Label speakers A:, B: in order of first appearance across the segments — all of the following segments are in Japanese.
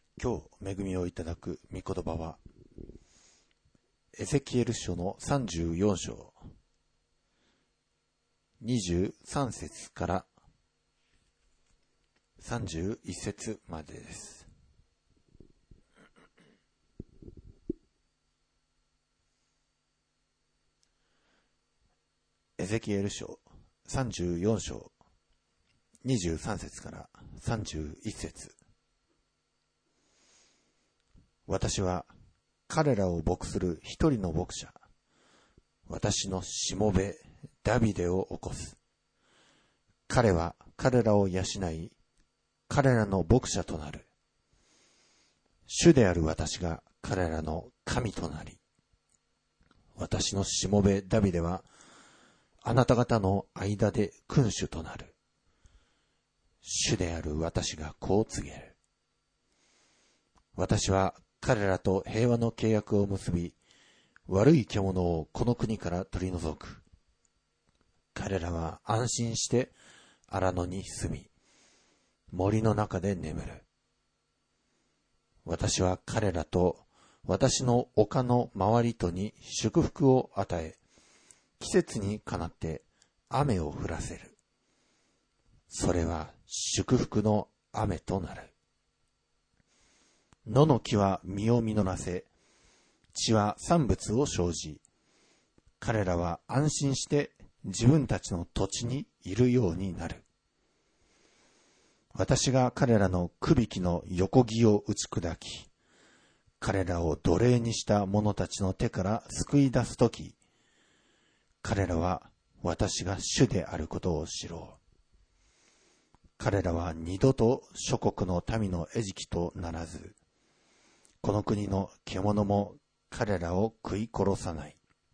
A: 今日恵みをいただく御言葉はエゼキエル書の34章23節から31節までです。エゼキエル書34章23節から31節。私は彼らを牧する一人の牧者、私のしもべダビデを起こす。彼は彼らを養い、彼らの牧者となる。主である私が彼らの神となり、私のしもべダビデはあなた方の間で君主となる。主である私がこう告げる。私は彼らと平和の契約を結び、悪い獣をこの国から取り除く。彼らは安心して荒野に住み、森の中で眠る。私は彼らと私の丘の周りとに祝福を与え、季節にかなって雨を降らせる。それは祝福の雨となる。野の木は実を実らせ、地は産物を生じ、彼らは安心して自分たちの土地にいるようになる。私が彼らのくびきの横木を打ち砕き、彼らを奴隷にした者たちの手から救い出すとき、彼らは私が主であることを知ろう。彼らは二度と諸国の民の餌食とならず、この国の獣も彼らを食い殺さない。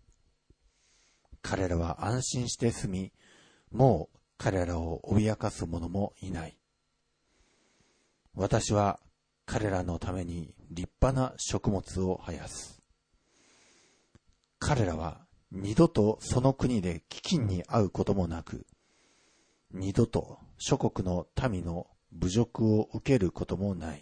A: 彼らは安心して住み、もう彼らを脅かす者もいない。私は彼らのために立派な食物を生やす。彼らは二度とその国で飢饉に遭うこともなく、二度と諸国の民の侮辱を受けることもない。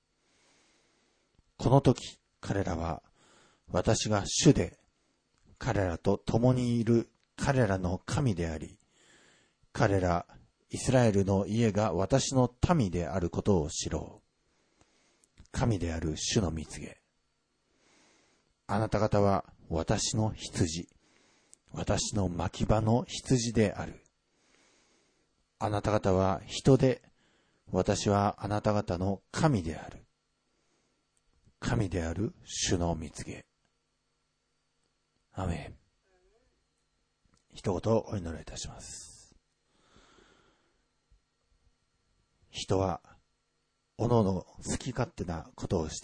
A: この時彼らは私が主で、彼らと共にいる彼らの神であり、彼らイスラエルの家が私の民であることを知ろう。神である主の御告げ。あなた方は私の羊、私の牧場の羊である。あなた方は人で、私はあなた方の神である。神である主の御告げ。アメン。一言お祈りいたします。人はおのおの好き勝手なことをして、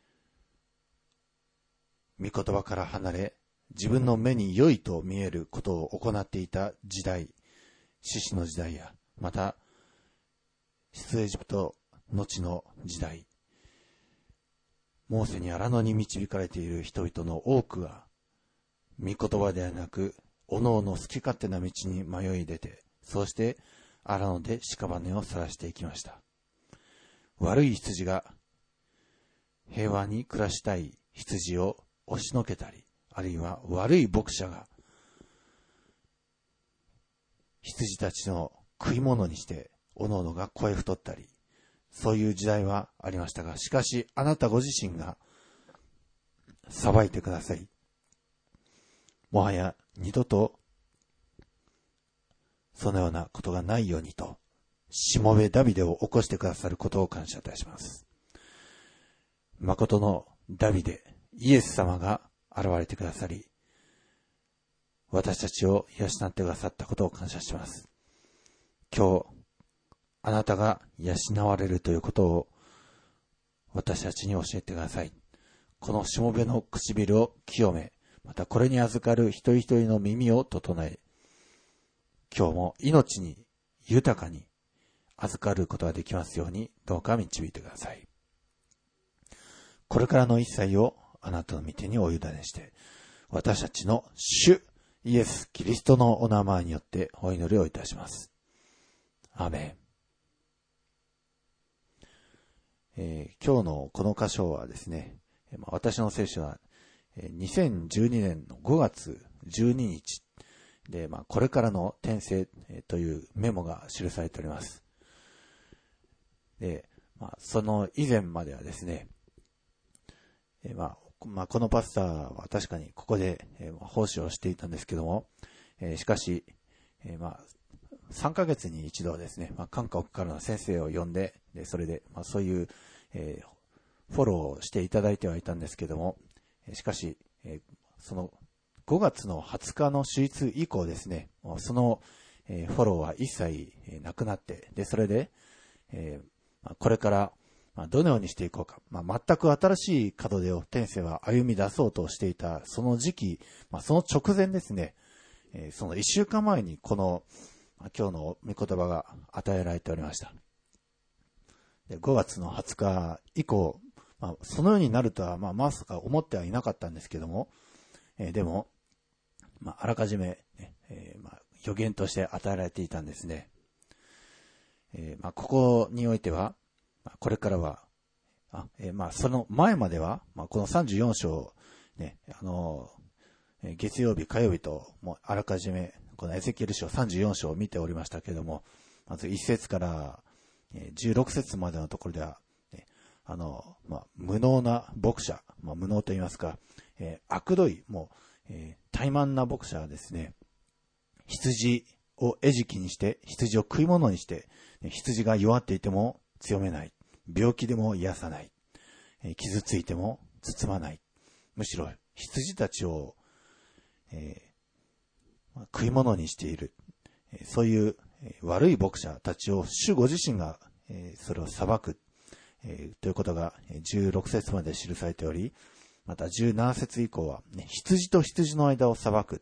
A: 御言葉から離れ、自分の目に良いと見えることを行っていた時代、獅子の時代や、また出エジプト後の時代、モーセに荒野に導かれている人々の多くは、御言葉ではなく、おのおの好き勝手な道に迷い出て、そうして荒野で屍を晒していきました。悪い羊が平和に暮らしたい羊を押しのけたり、あるいは悪い牧者が羊たちの食い物にして、おのおのが肥え太ったり、そういう時代はありましたが、しかしあなたご自身が裁いてください。もはや二度とそのようなことがないようにと、しもべダビデを起こしてくださることを感謝いたします。誠のダビデ、イエス様が現れてくださり、私たちを養ってくださったことを感謝します。今日、あなたが養われるということを私たちに教えてください。このしもべの唇を清め、またこれに預かる一人一人の耳を整え、今日も命に豊かに預かることができますように、どうか導いてください。これからの一切をあなたの御手にお委ねして、私たちの主イエス・キリストのお名前によってお祈りをいたします。アーメン。 今日のこの箇所はですね、私の聖書は2012年の5月12日で、これからの転生というメモが記されております。で、その以前まではですね、このパスターは確かにここで奉仕をしていたんですけども、しかし、3ヶ月に一度ですね、韓国からの先生を呼んで、それで、そういう、フォローをしていただいてはいたんですけども、しかし、その5月の20日の手術以降ですね、その、フォローは一切なくなって、それで、これからどのようにしていこうか、全く新しい門出を天性は歩み出そうとしていたその時期、その直前ですね、その1週間前にこの今日の御言葉が与えられておりました。で、5月の20日以降、そのようになるとはまさか思ってはいなかったんですけども、でも、あらかじめ、予言として与えられていたんですね。ここにおいては、これからは、その前までは、この34章、ね、月曜日、火曜日と、もうあらかじめ、このエゼキエル書34章を見ておりましたけれども、まず1節から16節までのところでは、無能な牧者、無能と言いますか、悪どい、怠慢な牧者はですね、羊を餌食にして、羊を食い物にして、羊が弱っていても強めない。病気でも癒さない。傷ついても包まない。むしろ羊たちを、食い物にしている。そういう悪い牧者たちを主ご自身がそれを裁くということが16節まで記されており、また17節以降は、羊と羊の間を裁く。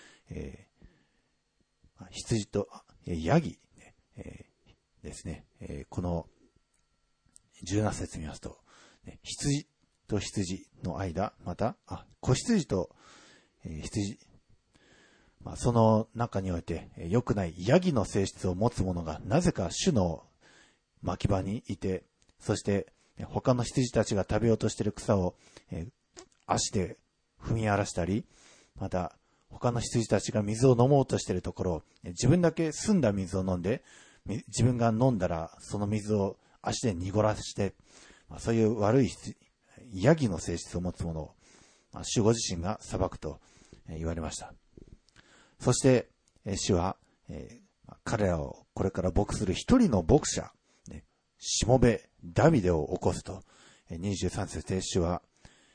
A: 羊とヤギですね。この17節見ますと、羊と羊の間、また子羊と羊、その中において良くないヤギの性質を持つ者がなぜか主の牧場にいて、そして他の羊たちが食べようとしている草を足で踏み荒らしたり、また他の羊たちが水を飲もうとしているところを自分だけ澄んだ水を飲んで、自分が飲んだらその水を足で濁らして、そういう悪いヤギの性質を持つ者を主ご自身が裁くと言われました。そして主は彼らをこれから牧する一人の牧者、しもべダビデを起こすと23節で主は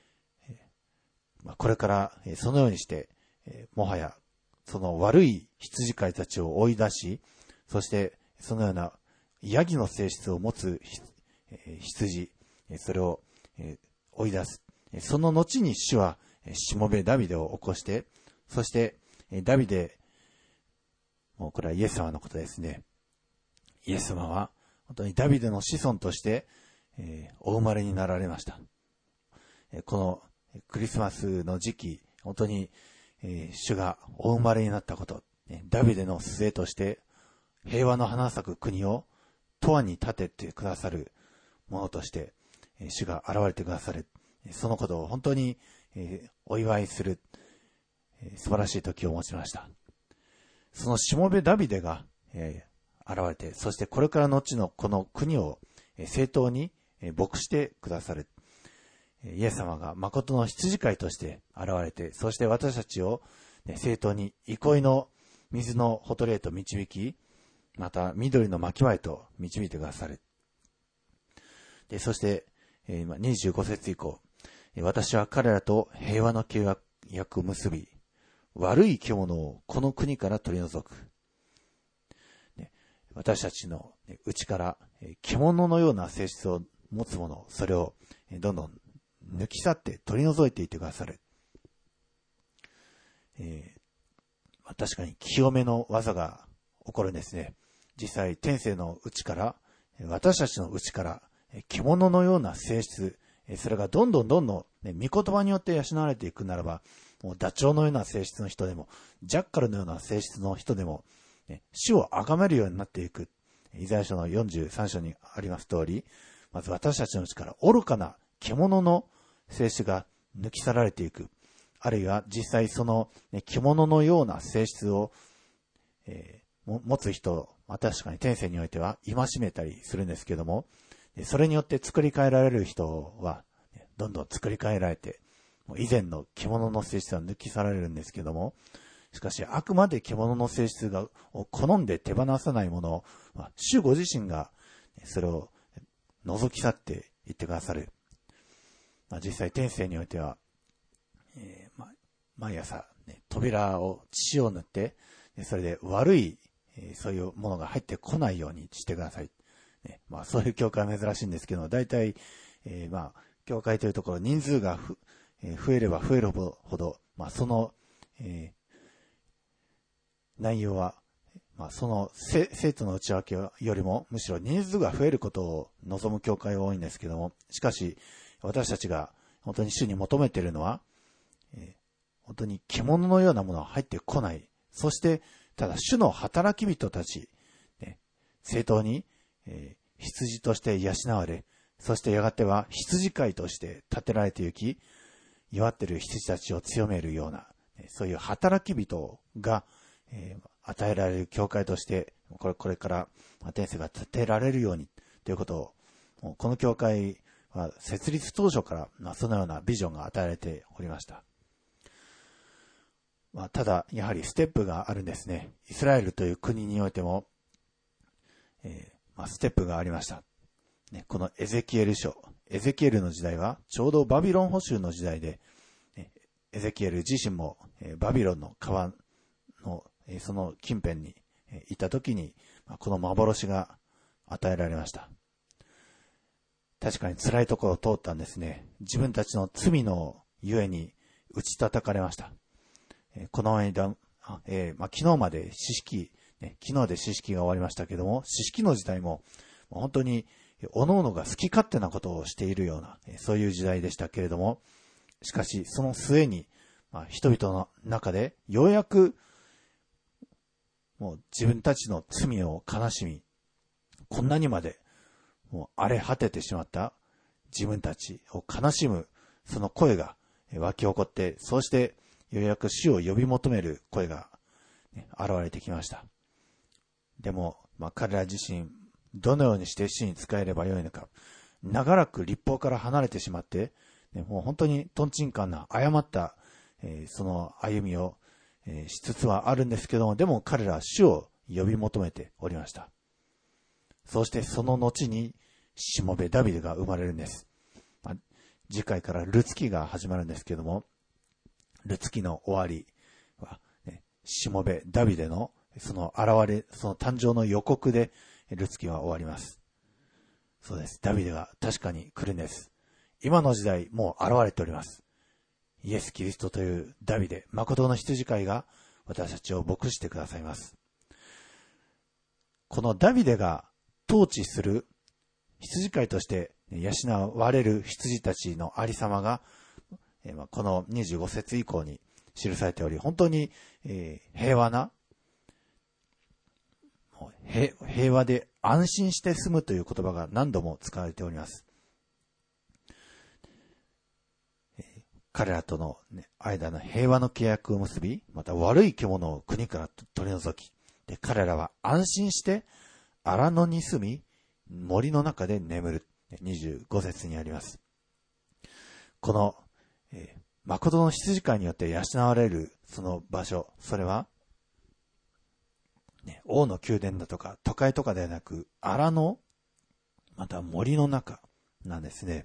A: これからそのようにしてもはやその悪い羊飼いたちを追い出し、そしてそのようなヤギの性質を持つ羊、それを追い出す。その後に主はしもべダビデを起こして、そしてダビデ、もうこれはイエス様のことですね。イエス様は本当にダビデの子孫としてお生まれになられました。このクリスマスの時期、本当に主がお生まれになったこと、ダビデの末として平和の花咲く国を永遠に立ててくださるものとして主が現れてくださる、そのことを本当にお祝いする素晴らしい時を持ちました。そのしもべダビデが現れて、そしてこれからの後のこの国を正当に牧してくださるイエス様が誠の羊飼いとして現れて、そして私たちを正当に憩いの水のほとりへと導き、また緑の牧場へと導いてくださる。で、そして25節以降、私は彼らと平和の契約を結び、悪い獣をこの国から取り除く。私たちの内から獣のような性質を持つもの、それをどんどん抜き去って取り除いていってくださる。確かに清めの技が起こるんですね。実際天性の内から、私たちの内から獣のような性質、それがどんどん御言葉によって養われていくならば、もうダチョウのような性質の人でも、ジャッカルのような性質の人でも、主を崇めるようになっていく。イザヤ書の43章にあります通り、 まず私たちのうちから愚かな獣の性質が抜き去られていく。あるいは実際その、獣のような性質を、持つ人、確かに天性においては戒めたりするんですけども、それによって作り変えられる人は、どんどん作り変えられて、以前の獣の性質は抜き去られるんですけども、しかしあくまで獣の性質を好んで手放さないものを、主ご自身がそれを除き去っていってくださる。実際天性においては、毎朝、扉を血を塗って、それで悪い、そういうものが入ってこないようにしてください。そういう教会は珍しいんですけど、大体、教会というところ人数が増えれば増えるほど、その、内容は、その生徒の内訳よりもむしろ人数が増えることを望む教会が多いんですけども、しかし私たちが本当に主に求めているのは、本当に獣のようなものは入ってこない。そしてただ主の働き人たち、正当に、羊として養われ、そしてやがては羊飼いとして立てられて行き、弱っている羊たちを強めるような、そういう働き人が、与えられる教会として、これから天性が立てられるようにということを、この教会は設立当初からそのようなビジョンが与えられておりました。ただやはりステップがあるんですね。イスラエルという国においても、ステップがありました。このエゼキエル書、エゼキエルの時代はちょうどバビロン捕囚の時代で、エゼキエル自身もバビロンの川のその近辺にいた時に、この幻が与えられました。確かに辛いところを通ったんですね。自分たちの罪のゆえに打ち叩かれました。この間、昨日まで昨日で四式が終わりましたけども、四式の時代も本当に各々が好き勝手なことをしているような、そういう時代でしたけれども、しかしその末に、人々の中でようやくもう自分たちの罪を悲しみ、こんなにまでもう荒れ果ててしまった自分たちを悲しむその声が湧き起こって、そうしてようやく主を呼び求める声が現れてきました。でも、彼ら自身どのようにして主に仕えればよいのか、長らく律法から離れてしまって、もう本当にトンチンカンな誤った、その歩みを、しつつはあるんですけども、でも彼らは主を呼び求めておりました。そしてその後にしもべダビデが生まれるんです。次回からルツキが始まるんですけども、ルツキの終わりは、しもべダビデのその誕生の予告でルツキは終わります。そうです。ダビデが確かに来るんです。今の時代もう現れております。イエス・キリストというダビデ、誠の羊飼いが私たちを牧してくださいます。このダビデが統治する羊飼いとして養われる羊たちのありさまが、この25節以降に記されており、本当に平和で安心して住むという言葉が何度も使われております。彼らとの、間の平和の契約を結び、また悪い獣を国から取り除き、で彼らは安心して荒野に住み、森の中で眠る。25節にあります。この、誠の羊飼いによって養われるその場所、それは、王の宮殿だとか都会とかではなく、荒野、また森の中なんですね。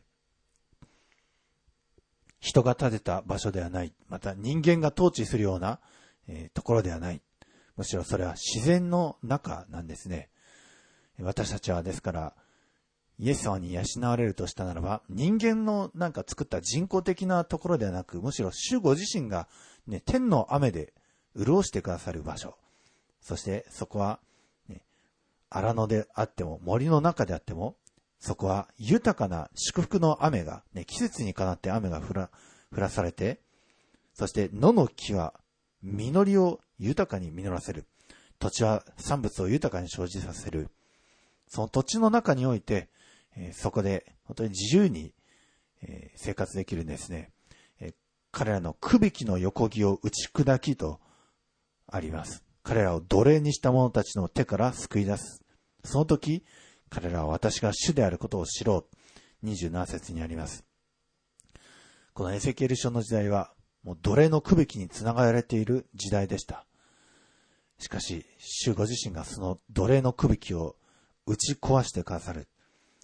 A: 人が建てた場所ではない。また人間が統治するような、ところではない。むしろそれは自然の中なんですね。私たちはですから、イエス様に養われるとしたならば、人間の作った人工的なところではなく、むしろ主ご自身が、天の雨で潤してくださる場所。そしてそこは、荒野であっても森の中であっても、そこは豊かな祝福の雨が、季節にかなって雨が降らされて、そして野の木は実りを豊かに実らせる。土地は産物を豊かに生じさせる。その土地の中において、 そこで本当に自由に、生活できるんですね。彼らのくびきの横木を打ち砕きとあります。彼らを奴隷にした者たちの手から救い出す。その時、彼らは私が主であることを知ろう。27節にあります。このエゼキエル書の時代は、もう奴隷のくびきにつながれている時代でした。しかし、主ご自身がその奴隷のくびきを打ち壊してくださる。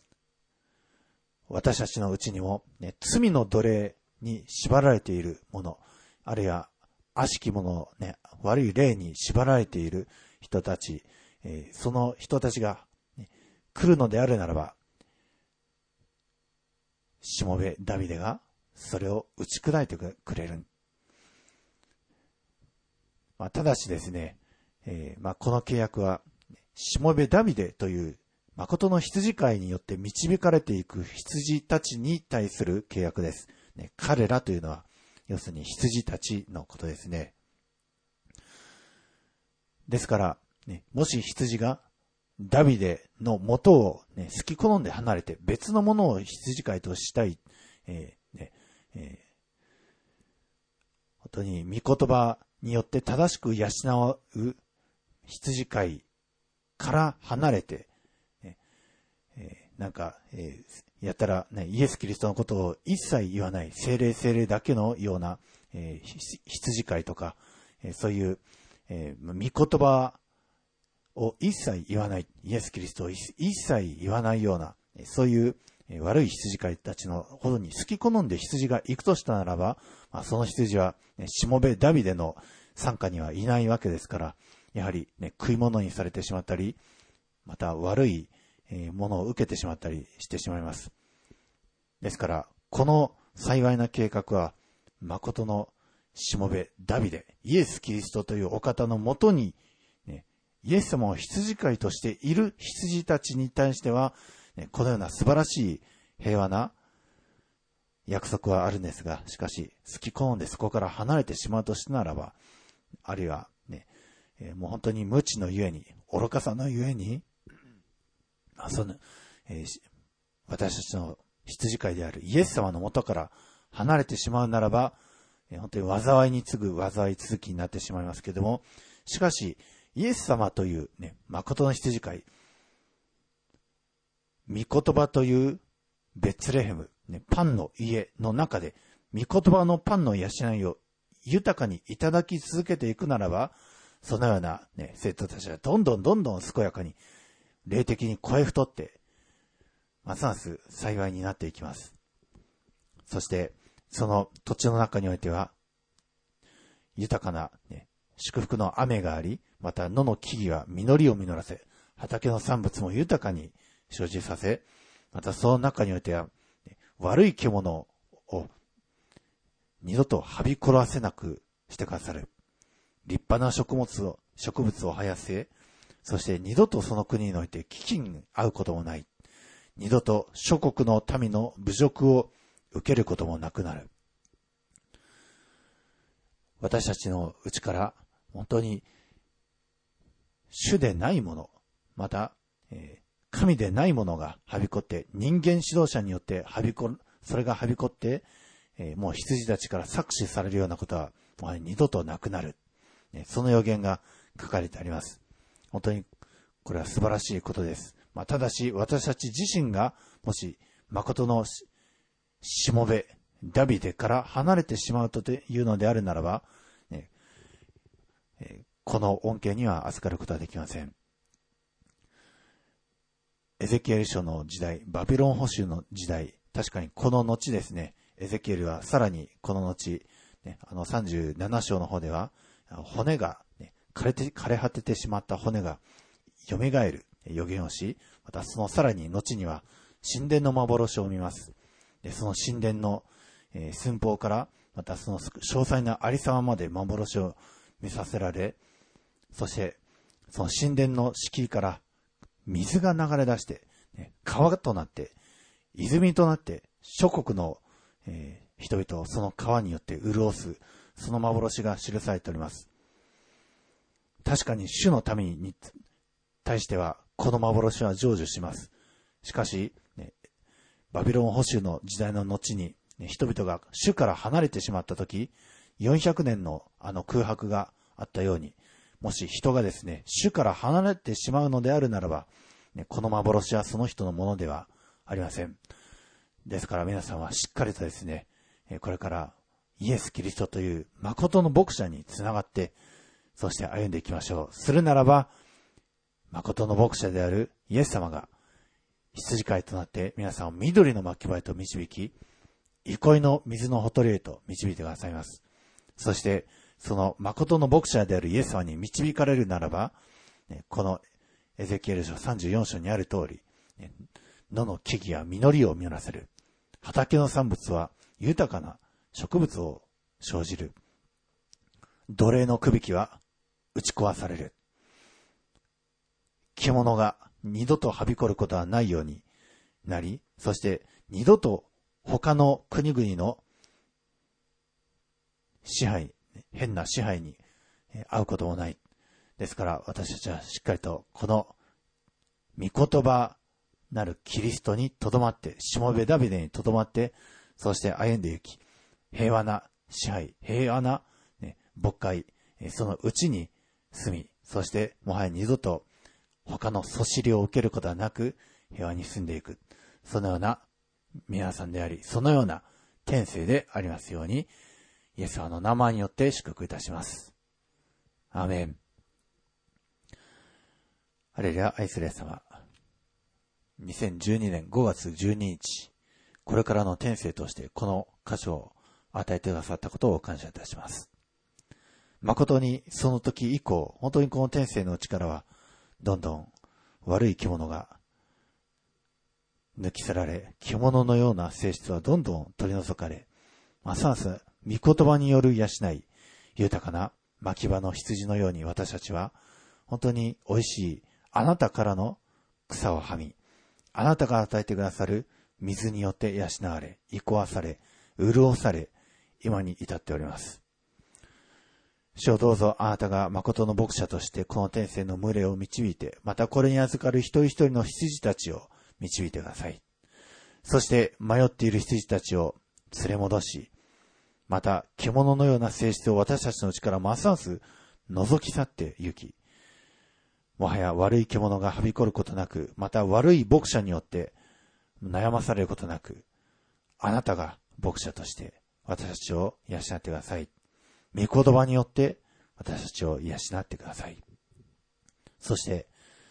A: 私たちのうちにも、罪の奴隷に縛られているもの、あるいは悪しきもの、悪い霊に縛られている人たち、その人たちが、来るのであるならば、しもべダビデがそれを打ち砕いてくれる。ただしですね、この契約は、しもべダビデという誠の羊飼いによって導かれていく羊たちに対する契約です。彼らというのは、要するに羊たちのことですね。ですから、もし羊がダビデの元を、好き好んで離れて別のものを羊飼いとしたい、本当に御言葉によって正しく養う羊飼いから離れて、やったら、イエス・キリストのことを一切言わない、聖霊だけのような、羊飼いとか、そういう、御言葉を一切言わない、イエス・キリストを一切言わないような、そういう悪い羊飼いたちのほどに好き好んで羊が行くとしたならば、その羊は、しもべダビデの傘下にはいないわけですから、やはり、食い物にされてしまったり、また悪いものを受けてしまったりしてしまいます。ですから、この幸いな計画は、誠のしもべダビデ、イエス・キリストというお方のもとに、イエス様を羊飼いとしている羊たちに対しては、このような素晴らしい平和な約束はあるんですが、しかし、好き好んでそこから離れてしまうとしたならば、あるいは、もう本当に無知のゆえに、愚かさのゆえに、私たちの羊飼いであるイエス様の元から離れてしまうならば、本当に災いに次ぐ災い続きになってしまいますけれども、しかし、イエス様という誠の羊飼い、御言葉というベツレヘム、パンの家の中で、御言葉のパンの養いを豊かにいただき続けていくならば、そのような、生徒たちはどんどん健やかに、霊的に肥え太って、ますます幸いになっていきます。そして、その土地の中においては、豊かな、祝福の雨があり、また野の木々は実りを実らせ、畑の産物も豊かに生じさせ、またその中においては、悪い獣を二度とはびこらせなくしてくださる。立派な植物を生やせ、そして二度とその国において飢饉に遭うこともない。二度と諸国の民の侮辱を受けることもなくなる。私たちのうちから本当に主でないもの、また、神でないものがはびこって、人間指導者によってそれがはびこって、もう羊たちから搾取されるようなことはもう二度となくなる。その予言が書かれてあります。本当にこれは素晴らしいことです。ただし私たち自身がもし誠のしもべダビデから離れてしまうというのであるならば、この恩恵には預かることはできません。エゼキエル書の時代、バビロン捕囚の時代、確かにこの後ですね、エゼキエルはさらにこの後、37章の方では、骨が、枯れ果ててしまった骨が蘇る予言をし、またそのさらに後には神殿の幻を見ます。でその神殿の、寸法から、またその詳細なありさままで幻を見させられ、そしてその神殿の敷居から水が流れ出して、川となって、泉となって、諸国の、人々をその川によって潤す、その幻が記されております。確かに主の民に対しては、この幻は成就します。しかし、 バビロン捕囚の時代の後に、人々が主から離れてしまったとき、400年の空白があったように、もし人がですね、主から離れてしまうのであるならば、この幻はその人のものではありません。ですから皆さんはしっかりとですね、これからイエス・キリストという誠の牧者につながって、そして歩んでいきましょう。するならば、誠の牧者であるイエス様が羊飼いとなって皆さんを緑の牧場へと導き、憩いの水のほとりへと導いてくださいます。そして、その誠の牧者であるイエス様に導かれるならば、このエゼキエル書34章にある通り、野の木々は実りを実らせる。畑の産物は豊かな植物を生じる。奴隷のくびきは打ち壊される。獣が二度とはびこることはないようになり、そして二度と他の国々の支配、変な支配に遭うこともない。ですから私たちはしっかりとこの御言葉なるキリストにとどまって、しもべダビデにとどまって、そして歩んで行き、平和な支配、平和な、牧会、そのうちに住み、そしてもはや二度と他のそしりを受けることはなく、平和に住んでいく。そのような皆さんであり、そのような天性でありますように、イエス様の名前によって祝福いたします。アーメン。ハレルヤ、愛するイエス様。2012年5月12日、これからの天性としてこの箇所を与えてくださったことを感謝いたします。誠にその時以降、本当にこの天性の力は、どんどん悪い獣が抜き去られ、獣のような性質はどんどん取り除かれ、ますます御言葉による養い、豊かな牧場の羊のように私たちは、本当に美味しいあなたからの草をはみ、あなたが与えてくださる水によって養われ、憩わされ、潤され、今に至っております。主よ、どうぞあなたが誠の牧者としてこの天性の群れを導いて、またこれに預かる一人一人の羊たちを導いてください。そして迷っている羊たちを連れ戻し、また獣のような性質を私たちのうちからますます覗き去って行き、もはや悪い獣がはびこることなく、また悪い牧者によって悩まされることなく、あなたが牧者として私たちを養ってください。御言葉によって私たちを養ってください。そして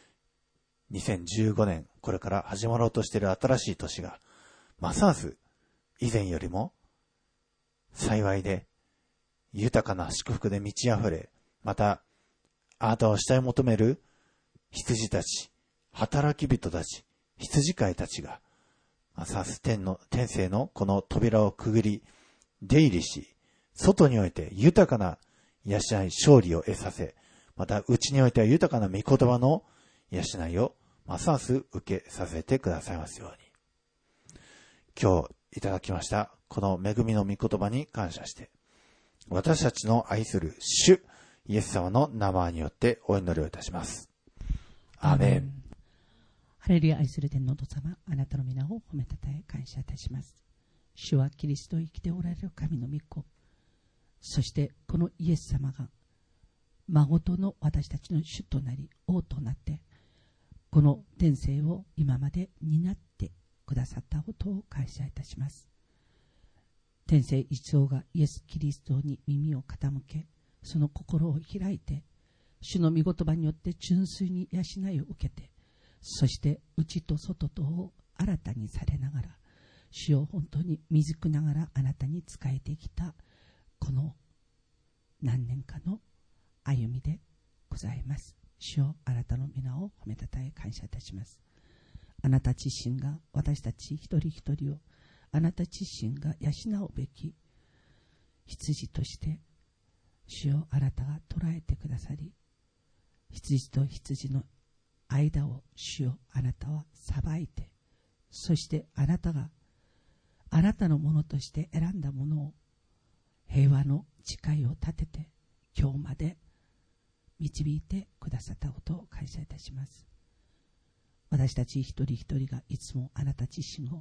A: 2015年、これから始まろうとしている新しい年が、ますます以前よりも幸いで豊かな祝福で満ち溢れ、またあなたを慕い求める羊たち、働き人たち、羊飼いたちが、ますます天性のこの扉をくぐり、出入りし、外において豊かな養い、勝利を得させ、また内においては豊かな御言葉の養いをますます受けさせてくださいますように。今日いただきましたこの恵みの御言葉に感謝して、私たちの愛する主イエス様の名前によってお祈りをいたします。アーメン。
B: ハレルヤ、愛する天のお父様、あなたの皆を褒めたたえ感謝いたします。主はキリストを生きておられる神の御子、そしてこのイエス様が誠の私たちの主となり王となって、この天性を今まで担ってくださったことを感謝いたします。天性一同がイエス・キリストに耳を傾け、その心を開いて、主の御言葉によって純粋に養いを受けて、そして内と外とを新たにされながら、主を本当に未熟ながらあなたに仕えてきたこの何年かの歩みでございます。主よ、あなたの皆を褒めたたえ感謝いたします。あなた自身が私たち一人一人をあなた自身が養うべき羊として主よ、あなたが捉えてくださり、羊と羊の間を主よ、あなたは裁いて、そしてあなたがあなたのものとして選んだものを平和の誓いを立てて今日まで導いてくださったことを感謝いたします。私たち一人一人がいつもあなた自身を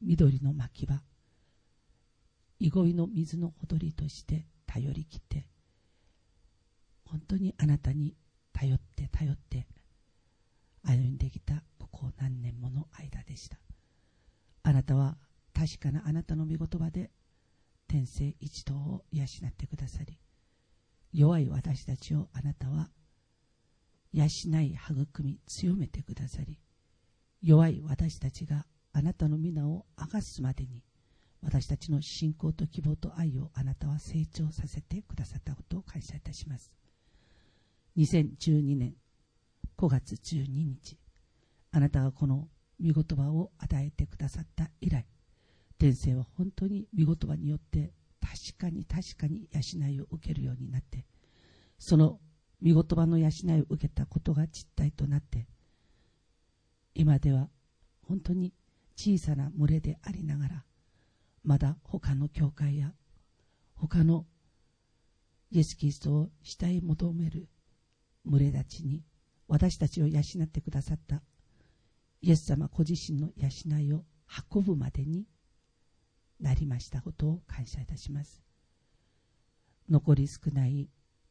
B: 緑の牧場、憩いの水のほとりとして頼りきって、本当にあなたに頼って歩んできたここ何年もの間でした。あなたは確かなあなたの御言葉で天性一同を養ってくださり、弱い私たちをあなたは養い育み強めてくださり、弱い私たちがあなたの皆をあがすまでに私たちの信仰と希望と愛をあなたは成長させてくださったことを感謝いたします。2012年5月12日、あなたがこの御言葉を与えてくださった以来、天性は本当に御言葉によって確かに養いを受けるようになって、その御言葉の養いを受けたことが実体となって、今では本当に小さな群れでありながら、まだ他の教会や他のイエス・キリストを慕い求める群れたちに、私たちを養ってくださったイエス様ご自身の養いを運ぶまでになりましたことを感謝いたします。残り少ない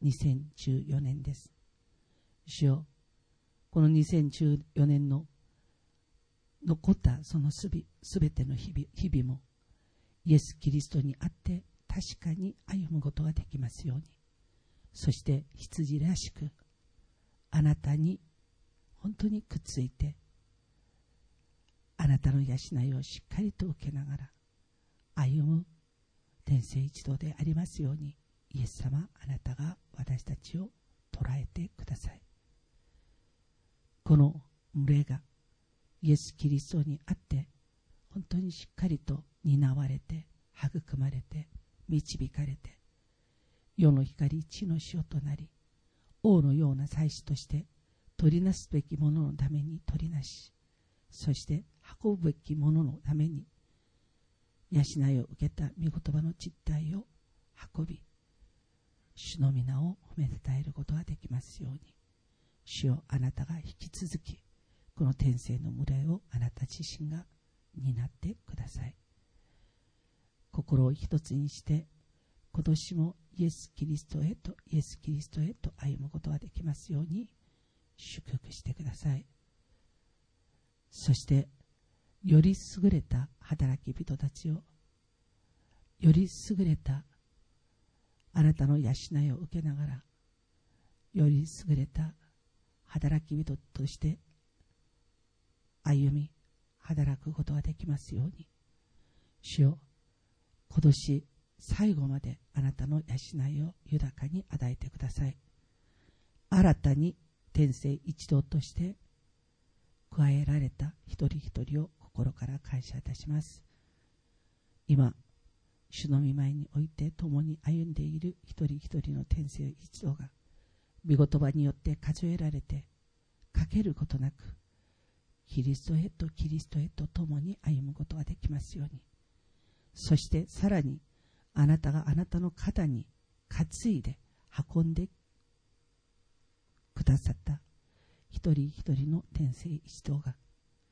B: 2014年です。主よ、この2014年の残ったそのすべての日々もイエス・キリストにあって確かに歩むことができますように、そして羊らしくあなたに本当にくっついて、あなたの養いをしっかりと受けながら歩む天性一同でありますように、イエス様、あなたが私たちを捉えてください。この群れがイエス・キリストにあって本当にしっかりと担われて育まれて導かれて、世の光地の塩となり、王のような祭司として取りなすべきもののために取りなし、そして運ぶべきもののために養いを受けた御言葉の実態を運び、主の皆を褒めたたえることができますように、主よ、あなたが引き続きこの天性の群れをあなた自身が担ってください。心を一つにして今年もイエス・キリストへと歩むことができますように祝福してください。そしてより優れた働き人たちを、より優れたあなたの養いを受けながら、より優れた働き人として歩み働くことができますように、主よ、今年最後まであなたの養いを豊かに与えてください。新たに天性一同として加えられた一人一人を心から感謝いたします。今、主の御前において共に歩んでいる一人一人の天性一同が御言葉によって数えられて、欠けることなくキリストへと共に歩むことができますように、そしてさらにあなたがあなたの肩に担いで運んでくださった一人一人の天性一同が、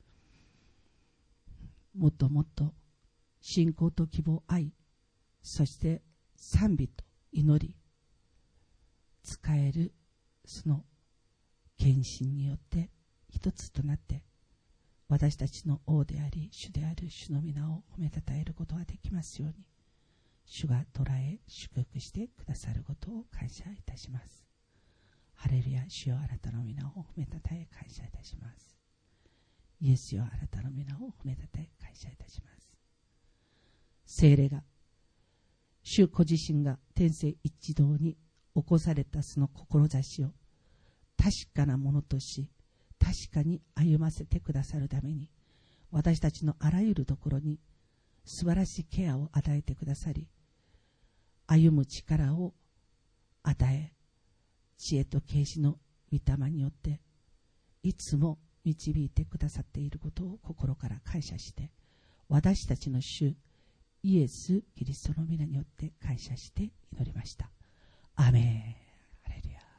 B: もっともっと信仰と希望、愛、そして賛美と祈り使えるその献身によって一つとなって、私たちの王であり主である主の皆を褒めたたえることができますように、主が捉え祝福してくださることを感謝いたします。ハレルヤ、主よ、あなたの皆を褒めたたえ感謝いたします。イエスよ、あなたの皆を褒めたたえ感謝いたします。聖霊が、主ご自身が天性一同に起こされたその志を確かなものとし、確かに歩ませてくださるために、私たちのあらゆるところに素晴らしいケアを与えてくださり、歩む力を与え、知恵と啓示の御霊によっていつも導いてくださっていることを心から感謝して、私たちの主イエス・キリストの皆によって感謝して祈りました。アーメン。ハレルヤ。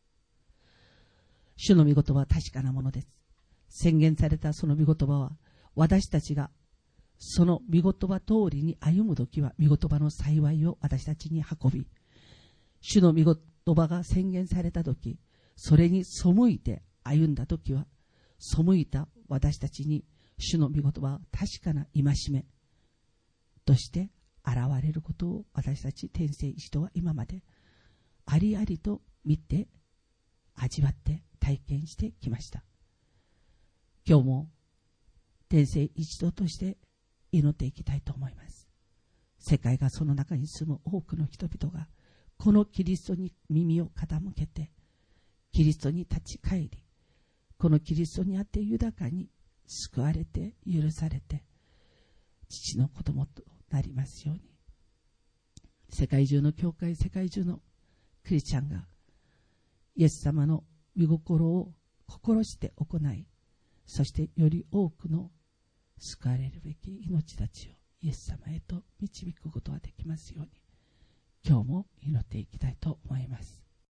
B: 主の御言葉は確かなものです。宣言されたその御言葉は、私たちがその御言葉通りに歩むときは、御言葉の幸いを私たちに運び、主の御言葉が宣言されたとき、それに背いて歩んだときは、背いた私たちに主の御言葉は確かな戒めとして現れることを、私たち天聖一同は今までありありと見て、味わって体験してきました。今日も天聖一同として祈っていきたいと思います。世界がその中に住む多くの人々が、このキリストに耳を傾けて、キリストに立ち返り、このキリストにあって豊かに救われて許されて、父の子供となりますように。世界中の教会、世界中のクリスチャンがイエス様の御心を心して行い、そしてより多くの救われるべき命たちをイエス様へと導くことができますように、今日も祈っていきたいと思います。